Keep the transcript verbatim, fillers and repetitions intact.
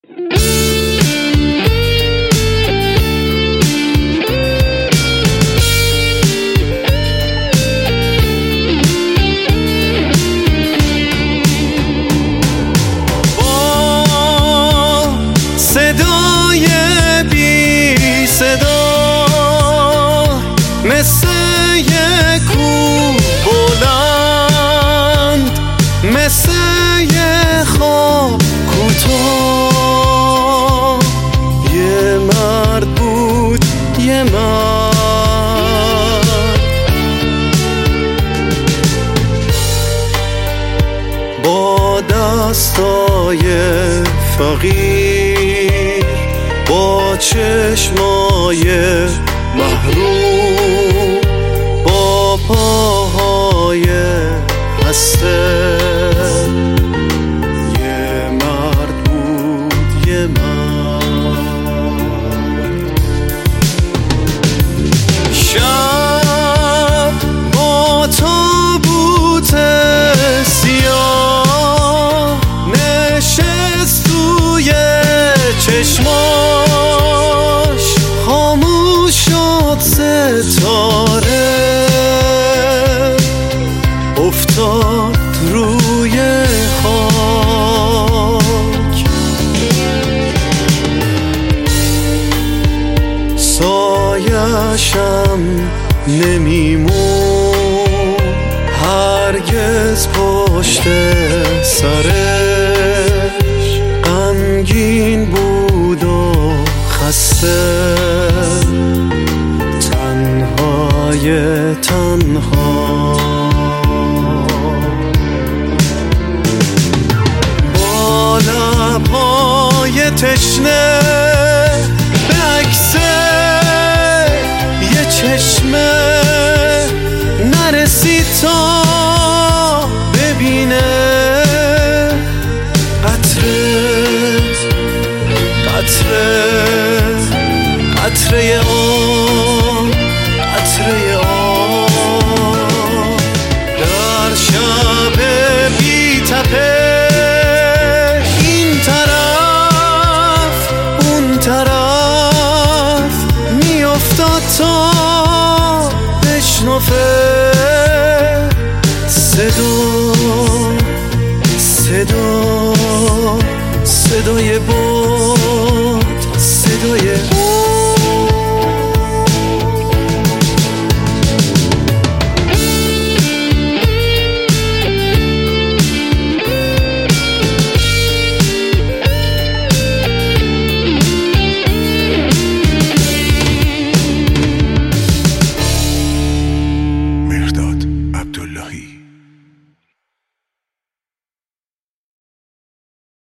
صدای بی صدا مثل یه کوه بلند، مثل یه خواب کوتاه، یه مرد بود، یه مرد با دستای فقیر، با چشمای محروم، با پاهای خسته، یه مرد بود، یه مرد. شب با تابوت سیاه نشست توی چشماش، خاموش شد ستاره، افتاد روی خاک. سایه‌شم نمیمون هرگز پشت سرش، غمگین بود و خسته، تنهای تنها. با لبهای تشنه به عکس یه چشمه نرسید تا ببینه قطره قطره قطره آب، قطره آب در شب بی تپش، این طرف اون طرف میافتاد تا بشنفه صدا صدا صدای باد، صدای